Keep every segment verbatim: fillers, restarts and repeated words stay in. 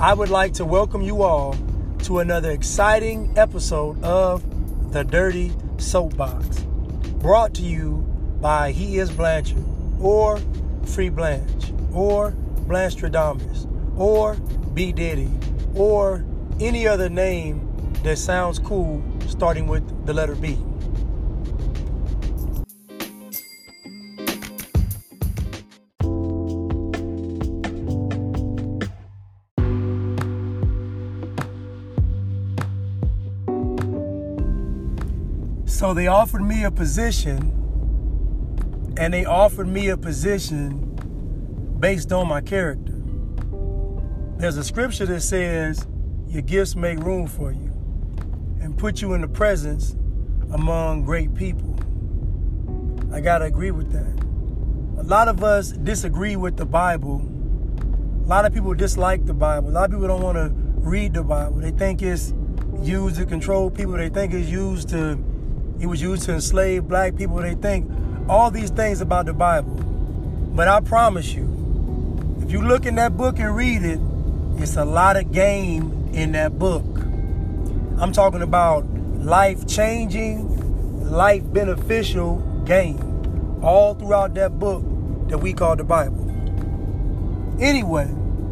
I would like to welcome you all to another exciting episode of The Dirty Soapbox, brought to you by He Is Blanchard, or Free Blanche, or Blanstradamus, or B. Diddy, or any other name that sounds cool starting with the letter B. So they offered me a position, and they offered me a position based on my character. There's a scripture that says, your gifts make room for you and put you in the presence among great people. I gotta agree with that. A lot of us disagree with the Bible. A lot of people dislike the Bible. A lot of people don't want to read the Bible. They think it's used to control people. They think it's used to It was used to enslave black people. They think all these things about the Bible. But I promise you, if you look in that book and read it, it's a lot of game in that book. I'm talking about life-changing, life-beneficial game all throughout that book that we call the Bible. Anyway,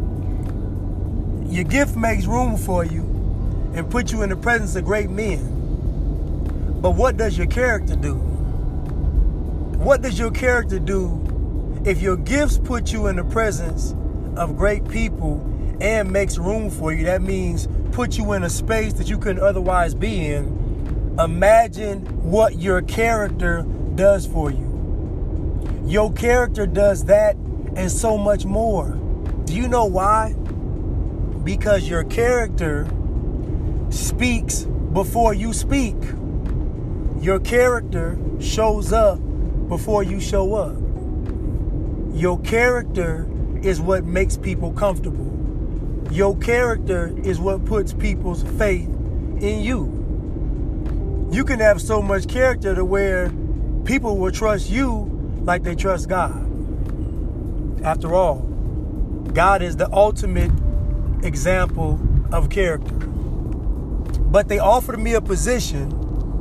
your gift makes room for you and puts you in the presence of great men. But what does your character do? What does your character do if your gifts put you in the presence of great people and makes room for you? That means put you in a space that you couldn't otherwise be in. Imagine what your character does for you. Your character does that and so much more. Do you know why? Because your character speaks before you speak. Your character shows up before you show up. Your character is what makes people comfortable. Your character is what puts people's faith in you. You can have so much character to where people will trust you like they trust God. After all, God is the ultimate example of character. But they offered me a position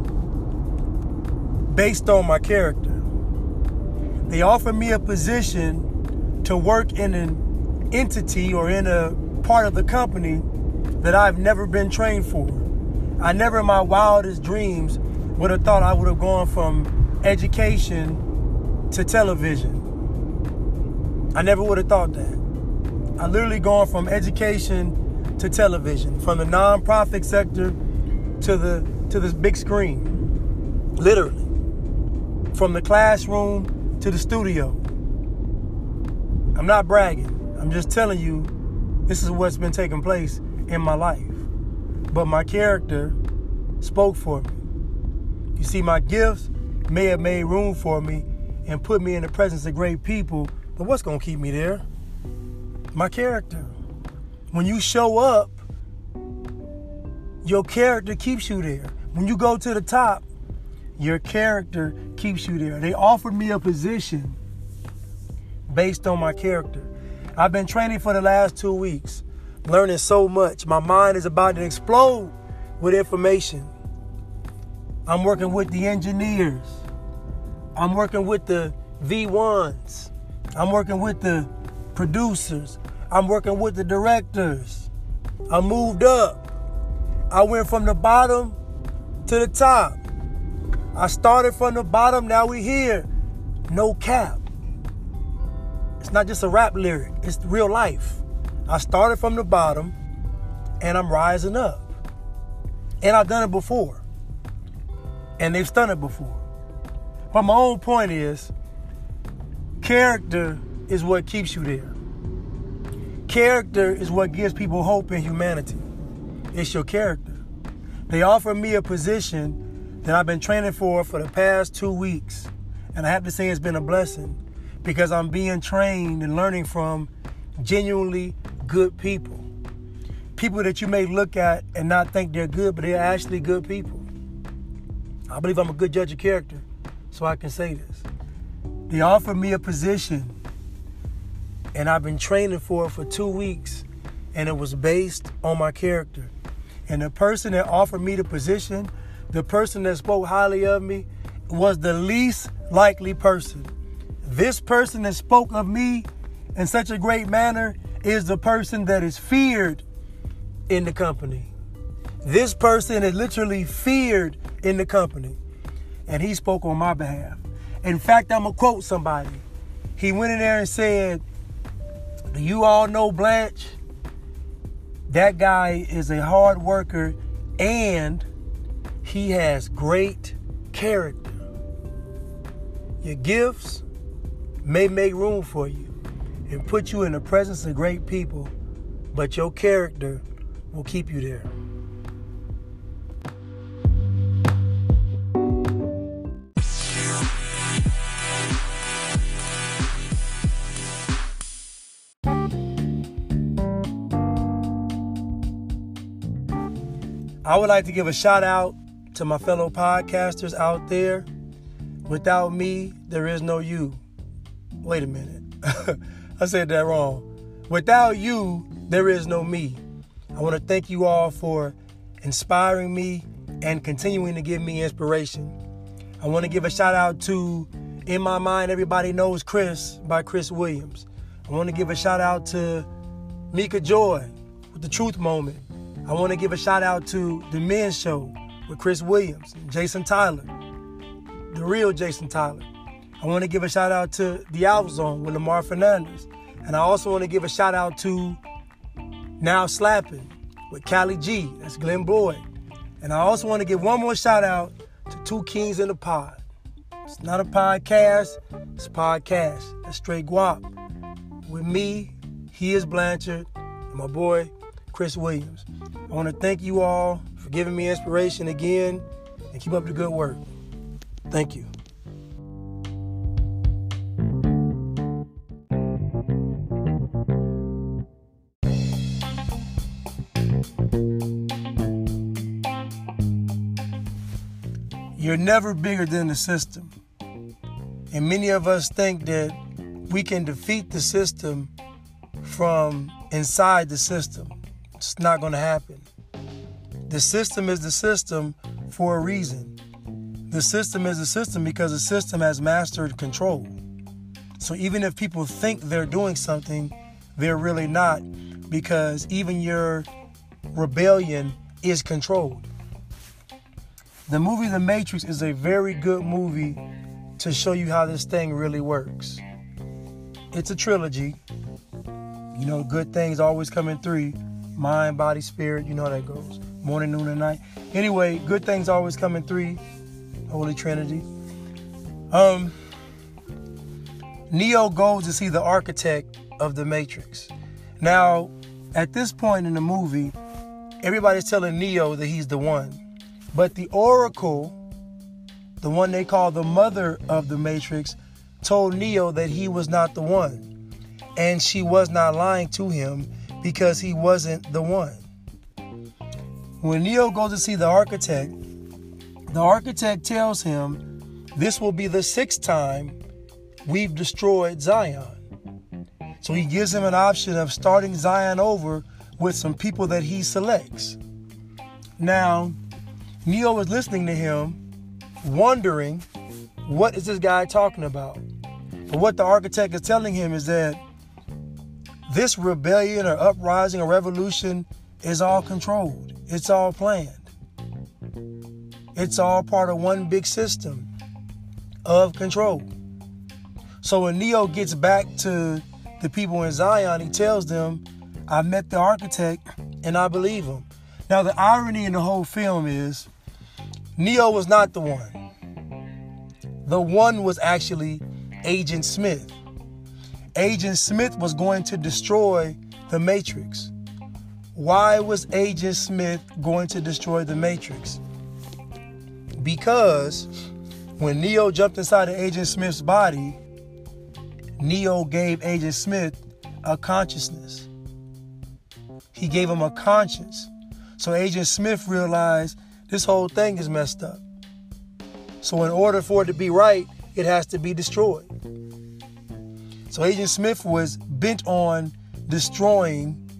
based on my character. They offered me a position to work in an entity or in a part of the company that I've never been trained for. I never in my wildest dreams would have thought I would have gone from education to television. I never would have thought that. I literally gone from education to television, from the nonprofit sector to the to this big screen. Literally. From the classroom to the studio. I'm not bragging. I'm just telling you this is what's been taking place in my life. But my character spoke for me. You see, my gifts may have made room for me and put me in the presence of great people, but what's going to keep me there? My character. When you show up, your character keeps you there. When you go to the top, your character keeps you there. They offered me a position based on my character. I've been training for the last two weeks, learning so much. My mind is about to explode with information. I'm working with the engineers. I'm working with the V ones. I'm working with the producers. I'm working with the directors. I moved up. I went from the bottom to the top. I started from the bottom, now we here. No cap. It's not just a rap lyric, it's real life. I started from the bottom and I'm rising up. And I've done it before. And they've done it before. But my own point is, character is what keeps you there. Character is what gives people hope in humanity. It's your character. They offered me a position that I've been training for for the past two weeks. And I have to say it's been a blessing because I'm being trained and learning from genuinely good people. People that you may look at and not think they're good, but they're actually good people. I believe I'm a good judge of character, so I can say this. They offered me a position, and I've been training for it for two weeks, and it was based on my character. And the person that offered me the position, the person that spoke highly of me, was the least likely person. This person that spoke of me in such a great manner is the person that is feared in the company. This person is literally feared in the company. And he spoke on my behalf. In fact, I'm going to quote somebody. He went in there and said, "Do you all know Blanche? That guy is a hard worker and he has great character. Your gifts may make room for you and put you in the presence of great people, but your character will keep you there." I would like to give a shout out to my fellow podcasters out there. Without me, there is no you. Wait a minute. I said that wrong. Without you, there is no me. I want to thank you all for inspiring me and continuing to give me inspiration. I want to give a shout out to In My Mind, Everybody Knows Chris by Chris Williams. I want to give a shout out to Mika Joy with The Truth Moment. I want to give a shout out to The Men's Show with Chris Williams and Jason Tyler, the real Jason Tyler. I want to give a shout out to The Out Zone with Lamar Fernandez. And I also want to give a shout out to Now Slapping with Callie G. That's Glenn Boyd. And I also want to give one more shout out to Two Kings in the Pod. It's not a podcast, it's a podcast. That's straight guap. With me, he is Blanchard, and my boy, Chris Williams. I want to thank you all for giving me inspiration again, and keep up the good work. Thank you. You're never bigger than the system. And many of us think that we can defeat the system from inside the system. It's not going to happen. The system is the system for a reason. The system is the system because the system has mastered control. So even if people think they're doing something, they're really not, because even your rebellion is controlled. The movie The Matrix is a very good movie to show you how this thing really works. It's a trilogy. You know, good things always come in three. Mind, body, spirit, you know how that goes. Morning, noon, and night. Anyway, good things always come in three. Holy Trinity. Um, Neo goes to see the architect of the Matrix. Now, at this point in the movie, everybody's telling Neo that he's the one. But the Oracle, the one they call the mother of the Matrix, told Neo that he was not the one. And she was not lying to him because he wasn't the one. When Neo goes to see the architect, the architect tells him, this will be the sixth time we've destroyed Zion. So he gives him an option of starting Zion over with some people that he selects. Now, Neo is listening to him, wondering, what is this guy talking about? But what the architect is telling him is that this rebellion or uprising or revolution is all controlled. It's all planned. It's all part of one big system of control. So when Neo gets back to the people in Zion, he tells them, I met the architect and I believe him. Now, the irony in the whole film is Neo was not the one. The one was actually Agent Smith. Agent Smith was going to destroy the Matrix. Why was Agent Smith going to destroy the Matrix? Because when Neo jumped inside of Agent Smith's body, Neo gave Agent Smith a consciousness. He gave him a conscience. So Agent Smith realized this whole thing is messed up. So in order for it to be right, it has to be destroyed. So Agent Smith was bent on destroying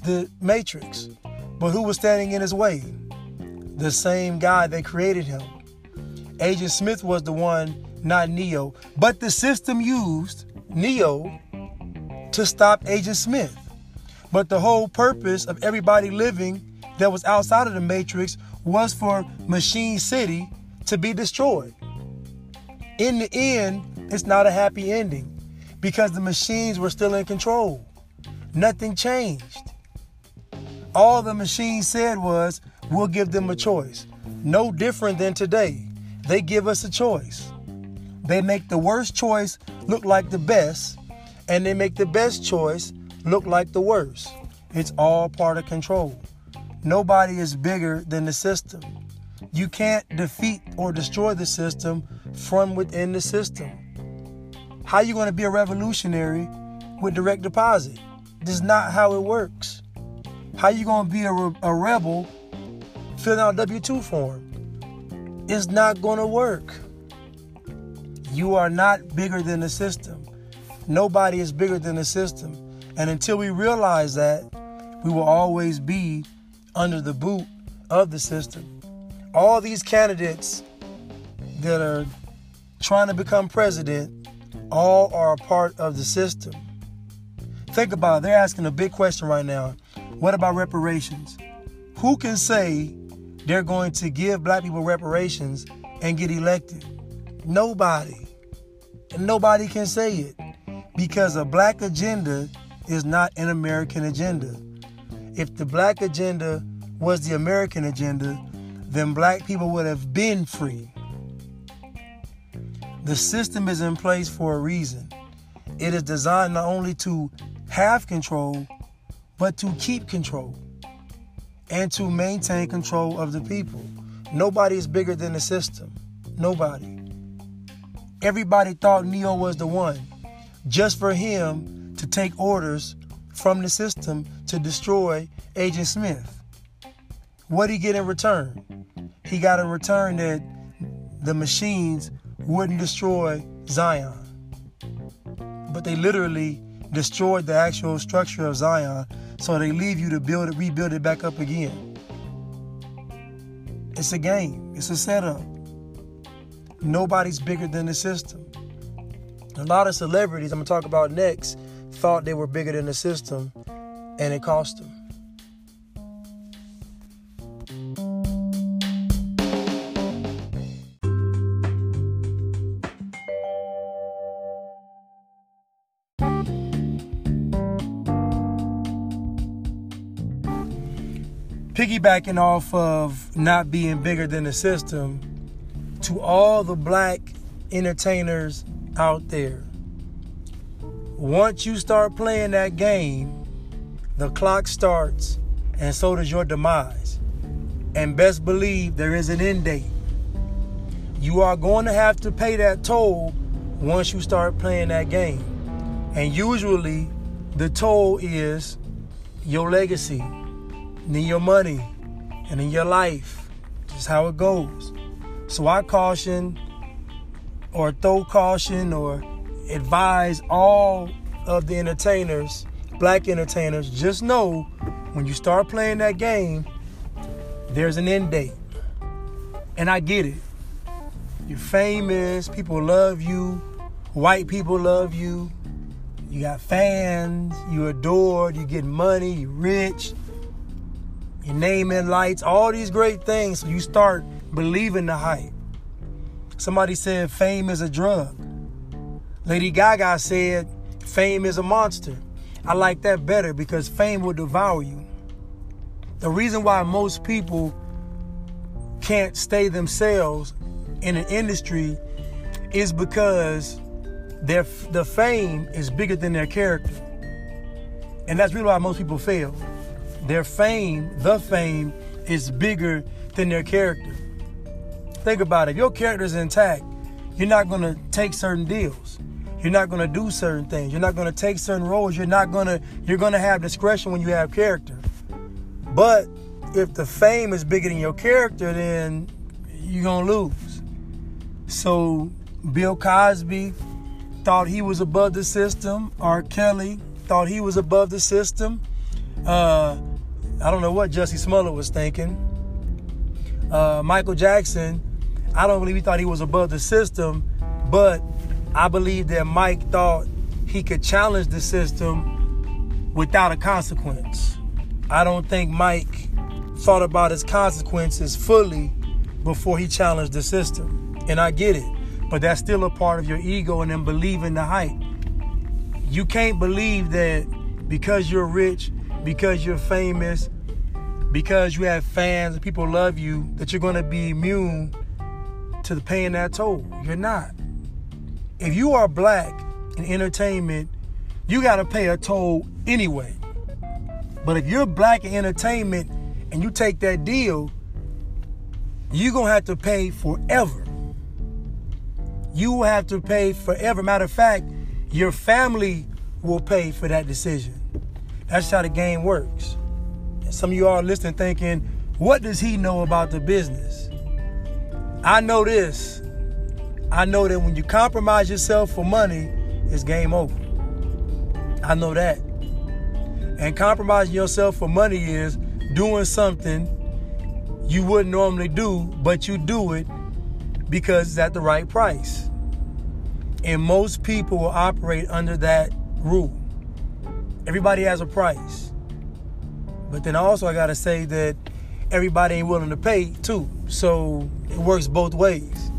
the Matrix. But who was standing in his way? The same guy that created him. Agent Smith was the one, not Neo. But the system used Neo to stop Agent Smith. But the whole purpose of everybody living that was outside of the Matrix was for Machine City to be destroyed. In the end, it's not a happy ending because the machines were still in control. Nothing changed. All the machines said was, we'll give them a choice. No different than today. They give us a choice. They make the worst choice look like the best, and they make the best choice look like the worst. It's all part of control. Nobody is bigger than the system. You can't defeat or destroy the system from within the system. How are you going to be a revolutionary with direct deposit? This is not how it works. How are you going to be a, re- a rebel filling out a W two form? It's not going to work. You are not bigger than the system. Nobody is bigger than the system. And until we realize that, we will always be under the boot of the system. All these candidates that are trying to become president, all are a part of the system. Think about it. They're asking a big question right now. What about reparations? Who can say they're going to give black people reparations and get elected? Nobody. And nobody can say it because a black agenda is not an American agenda. If the black agenda was the American agenda, then black people would have been free. The system is in place for a reason. It is designed not only to have control, but to keep control and to maintain control of the people. Nobody is bigger than the system. Nobody. Everybody thought Neo was the one, just for him to take orders from the system to destroy Agent Smith. What did he get in return? He got in return that the machines wouldn't destroy Zion. But they literally destroyed the actual structure of Zion, so they leave you to build it, rebuild it back up again. It's a game. It's a setup. Nobody's bigger than the system. A lot of celebrities I'm going to talk about next thought they were bigger than the system, and it cost them. Piggybacking off of not being bigger than the system, to all the black entertainers out there, once you start playing that game, the clock starts, and so does your demise. And best believe there is an end date. You are going to have to pay that toll once you start playing that game. And usually, the toll is your legacy, and in your money, and in your life. Just how it goes. So I caution, or throw caution, or advise all of the entertainers, black entertainers, just know when you start playing that game, there's an end date. And I get it. You're famous, people love you, white people love you, you got fans, you adored, you get money, you're rich, your name in lights, all these great things. So you start believing the hype. Somebody said fame is a drug. Lady Gaga said fame is a monster. I like that better because fame will devour you. The reason why most people can't stay themselves in an industry is because their the fame is bigger than their character. And that's really why most people fail. Their fame, the fame, is bigger than their character. Think about it. If your character is intact, you're not going to take certain deals. You're not going to do certain things. You're not going to take certain roles. You're not going to, you're going to have discretion when you have character. But if the fame is bigger than your character, then you're going to lose. So Bill Cosby thought he was above the system. R. Kelly thought he was above the system. Uh, I don't know what Jussie Smollett was thinking. Uh, Michael Jackson, I don't believe he thought he was above the system, but I believe that Mike thought he could challenge the system without a consequence. I don't think Mike thought about his consequences fully before he challenged the system. And I get it, but that's still a part of your ego and then believing the hype. You can't believe that because you're rich, because you're famous, because you have fans and people love you, that you're going to be immune to paying that toll. You're not. If you are black in entertainment, you got to pay a toll anyway. But if you're black in entertainment and you take that deal, you're going to have to pay forever. You will have to pay forever. Matter of fact, your family will pay for that decision. That's how the game works. And some of you are listening thinking, what does he know about the business? I know this. I know that when you compromise yourself for money, it's game over. I know that. And compromising yourself for money is doing something you wouldn't normally do, but you do it because it's at the right price. And most people will operate under that rule. Everybody has a price. But then also I gotta say that everybody ain't willing to pay too. So it works both ways.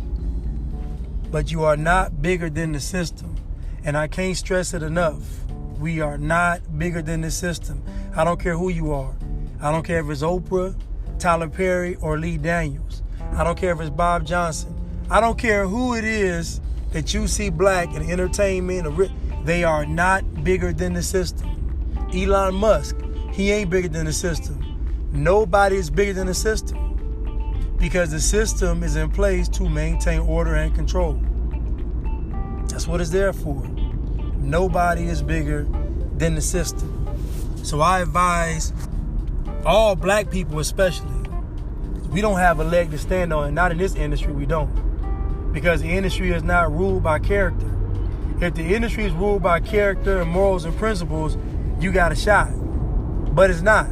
But you are not bigger than the system. And I can't stress it enough. We are not bigger than the system. I don't care who you are. I don't care if it's Oprah, Tyler Perry, or Lee Daniels. I don't care if it's Bob Johnson. I don't care who it is that you see black in entertainment. Or they are not bigger than the system. Elon Musk, he ain't bigger than the system. Nobody is bigger than the system because the system is in place to maintain order and control. That's what it's there for. Nobody is bigger than the system. So I advise all black people especially, we don't have a leg to stand on, and not in this industry we don't. Because the industry is not ruled by character. If the industry is ruled by character and morals and principles, you got a shot. But it's not.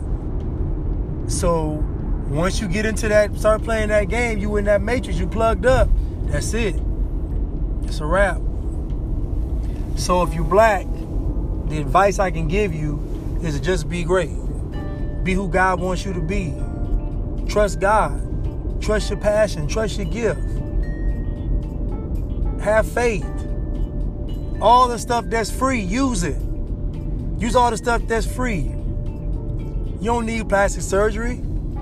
So once you get into that, start playing that game, you in that matrix, you plugged up. That's it. It's a wrap. So if you're black, the advice I can give you is to just be great. Be who God wants you to be. Trust God. Trust your passion. Trust your gift. Have faith. All the stuff that's free, use it. Use all the stuff that's free. You don't need plastic surgery.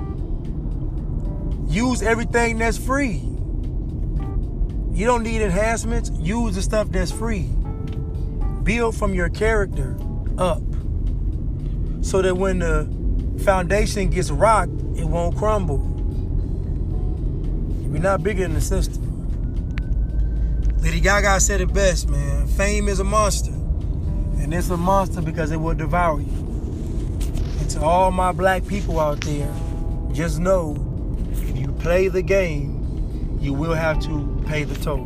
Use everything that's free. You don't need enhancements. Use the stuff that's free. Build from your character up so that when the foundation gets rocked, it won't crumble. We're not bigger than the system. Lady Gaga said it best, man. Fame is a monster. And it's a monster because it will devour you. And to all my black people out there, just know, if you play the game, you will have to pay the toll.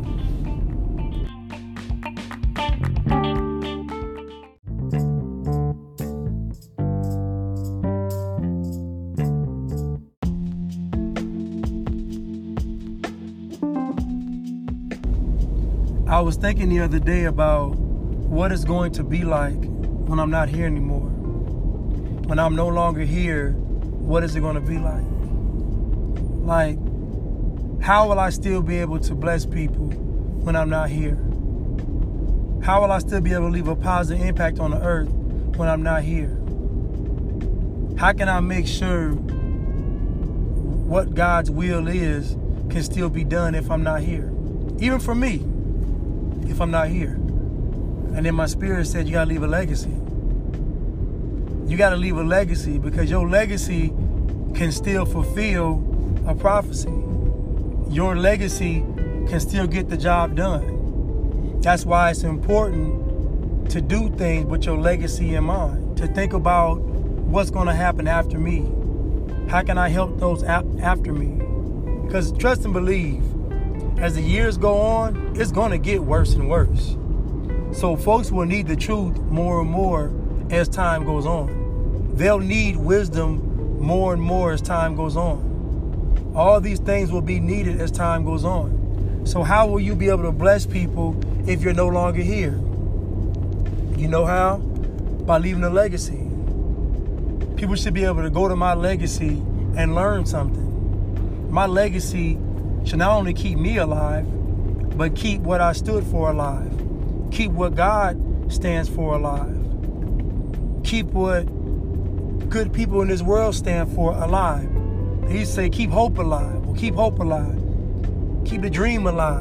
I was thinking the other day about what it's going to be like when I'm not here anymore. When I'm no longer here, what is it going to be like? Like, how will I still be able to bless people when I'm not here? How will I still be able to leave a positive impact on the earth when I'm not here? How can I make sure what God's will is can still be done if I'm not here? Even for me, if I'm not here. And then my spirit said, you gotta leave a legacy. You gotta leave a legacy because your legacy can still fulfill a prophecy. Your legacy can still get the job done. That's why it's important to do things with your legacy in mind, to think about what's gonna happen after me. How can I help those after me? Because trust and believe, as the years go on, it's gonna get worse and worse. So folks will need the truth more and more as time goes on. they'll need wisdom more and more as time goes on. All these things will be needed as time goes on. So how will you be able to bless people if you're no longer here? You know how? By leaving a legacy. People should be able to go to my legacy and learn something. My legacy should not only keep me alive, but keep what I stood for alive. Keep what God stands for alive. Keep what good people in this world stand for alive. He used to say, keep hope alive. Well, keep hope alive. Keep the dream alive.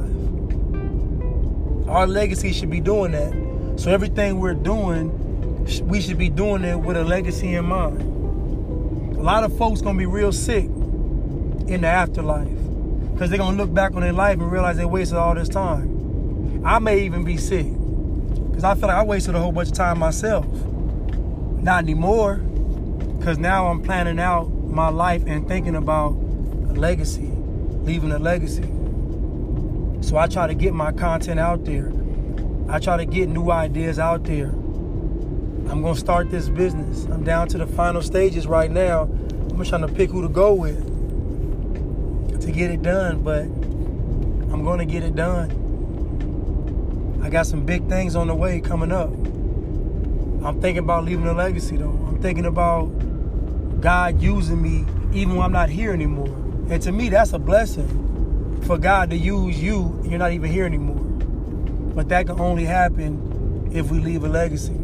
Our legacy should be doing that. So everything we're doing, we should be doing it with a legacy in mind. A lot of folks going to be real sick in the afterlife because they're going to look back on their life and realize they wasted all this time. I may even be sick because I feel like I wasted a whole bunch of time myself. Not anymore, because now I'm planning out my life and thinking about a legacy, leaving a legacy. So I try to get my content out there. I try to get new ideas out there. I'm going to start this business. I'm down to the final stages right now. I'm just trying to pick who to go with to get it done, but I'm going to get it done. I got some big things on the way coming up. I'm thinking about leaving a legacy, though. I'm thinking about God using me even when I'm not here anymore. And to me, that's a blessing for God to use you and you're not even here anymore. But that can only happen if we leave a legacy.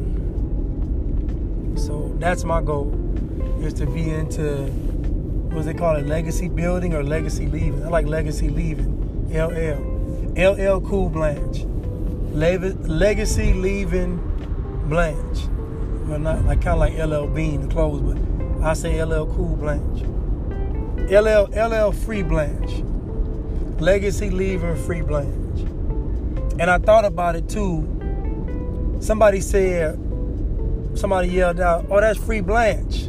So that's my goal, is to be into, what's it called, a legacy building or legacy leaving. I like legacy leaving, L L. L L Cool Blanche. Le- legacy leaving Blanche. Well, not like kind of like L L Bean, the clothes, but I say L L Cool Blanche. L L L L Free Blanche. Legacy leaving Free Blanche. And I thought about it too. Somebody said, somebody yelled out, "Oh, that's Free Blanche."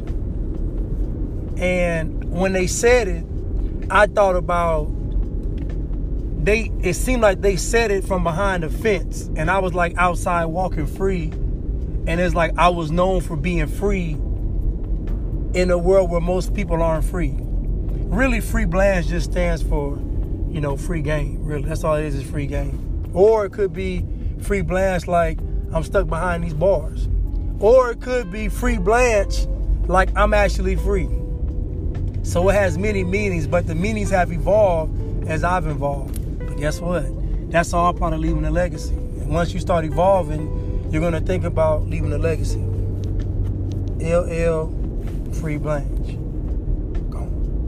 And when they said it, I thought about, they, it seemed like they said it from behind the fence. And I was like outside walking free. And it's like I was known for being free in a world where most people aren't free. Really, Free Blanche just stands for, you know, free game. Really, that's all it is, is free game. Or it could be Free Blanche like I'm stuck behind these bars. Or it could be Free Blanche like I'm actually free. So it has many meanings, but the meanings have evolved as I've evolved. But guess what? That's all part of leaving a legacy. And once you start evolving, you're going to think about leaving a legacy. L L Free Blanche. Go.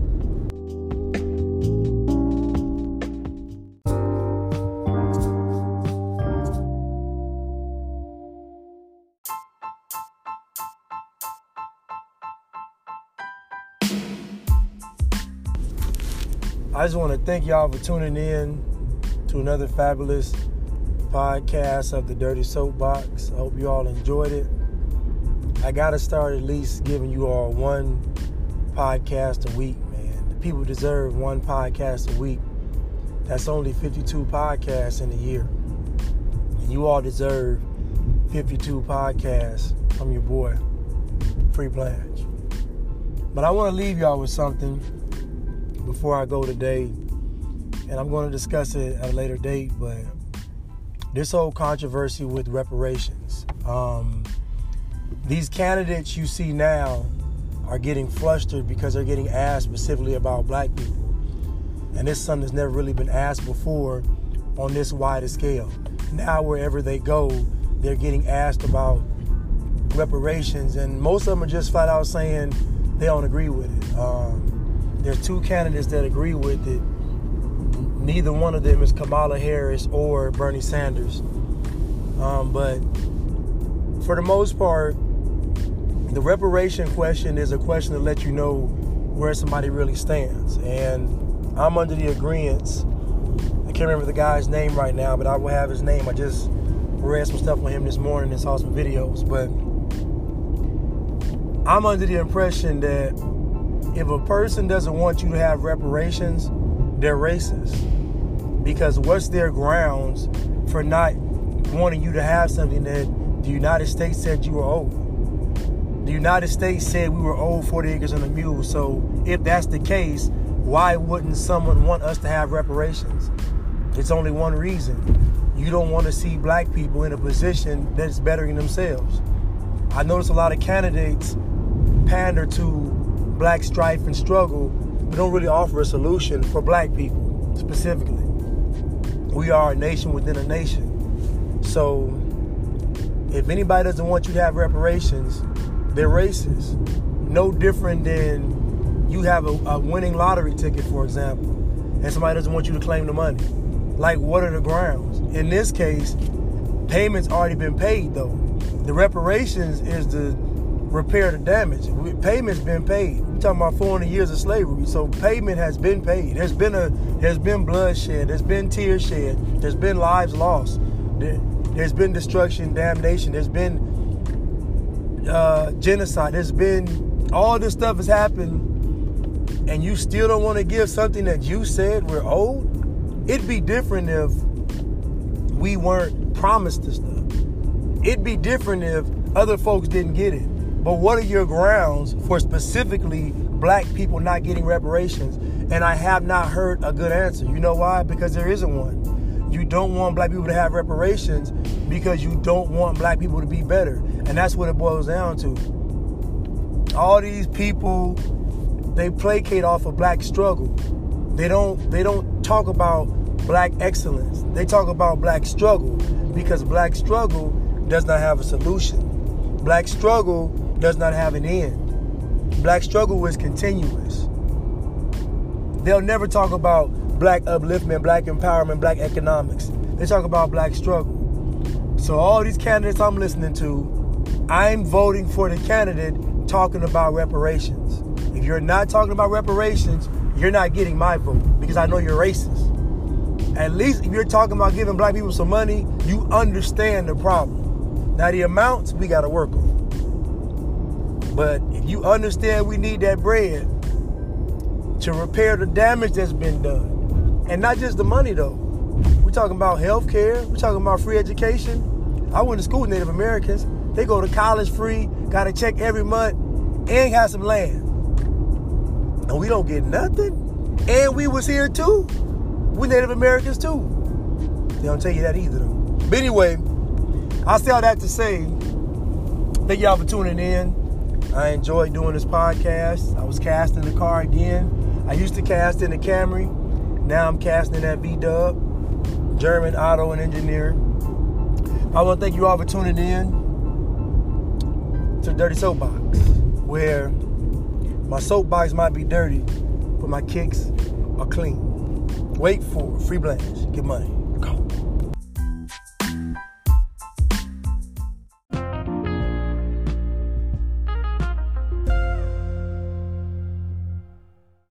I just want to thank y'all for tuning in to another fabulous podcast of the Dirty Soapbox. I hope you all enjoyed it. I got to start at least giving you all one podcast a week, man. The people deserve one podcast a week. That's only fifty-two podcasts in a year. And you all deserve fifty-two podcasts from your boy, Free Blanche. But I want to leave y'all with something before I go today. And I'm going to discuss it at a later date, but this whole controversy with reparations. Um, these candidates you see now are getting flustered because they're getting asked specifically about black people. And this is something that's never really been asked before on this wide a scale. Now wherever they go, they're getting asked about reparations, and most of them are just flat out saying they don't agree with it. Um, there's two candidates that agree with it. Neither one of them is Kamala Harris or Bernie Sanders. Um, but for the most part, the reparation question is a question to let you know where somebody really stands. And I'm under the agreement. I can't remember the guy's name right now, but I will have his name. I just read some stuff on him this morning and saw some videos. But I'm under the impression that if a person doesn't want you to have reparations, they're racist. Because what's their grounds for not wanting you to have something that the United States said you were owed? The United States said we were owed forty acres and a mule. So if that's the case, why wouldn't someone want us to have reparations? It's only one reason. You don't want to see black people in a position that's bettering themselves. I notice a lot of candidates pander to black strife and struggle, but don't really offer a solution for black people specifically. We are a nation within a nation. So if anybody doesn't want you to have reparations, they're racist. No different than you have a, a winning lottery ticket, for example, and somebody doesn't want you to claim the money. Like, what are the grounds? In this case, payment's already been paid, though. The reparations is the repair the damage. Payment's been paid. We're talking about four hundred years of slavery, so payment has been paid. There's been a, there's been bloodshed. There's been tears shed. There's been lives lost. There, there's been destruction, damnation. There's been uh, genocide. There's been all this stuff has happened, and you still don't want to give something that you said we're owed? It'd be different if we weren't promised this stuff. It'd be different if other folks didn't get it. But what are your grounds for specifically black people not getting reparations? And I have not heard a good answer. You know why? Because there isn't one. You don't want black people to have reparations because you don't want black people to be better. And that's what it boils down to. All these people, they placate off of black struggle. They don't, they don't talk about black excellence. They talk about black struggle because black struggle does not have a solution. Black struggle does not have an end. Black struggle is continuous. They'll never talk about black upliftment, black empowerment, black economics. They talk about black struggle. So all these candidates I'm listening to, I'm voting for the candidate talking about reparations. If you're not talking about reparations, you're not getting my vote because I know you're racist. At least if you're talking about giving black people some money, you understand the problem. Now the amounts, we got to work on. But if you understand we need that bread to repair the damage that's been done, and not just the money though. We're talking about health care. We're talking about free education. I went to school with Native Americans. They go to college free, got a check every month, and have some land. And we don't get nothing. And we was here too. We Native Americans too. They don't tell you that either though. But anyway, I say all that to say, thank y'all for tuning in. I enjoyed doing this podcast. I was casting the car again. I used to cast in the Camry. Now I'm casting that V-Dub, German auto and engineer. I want to thank you all for tuning in to the Dirty Soapbox, where my soapbox might be dirty, but my kicks are clean. Wait for it. Free Blanche. Get money.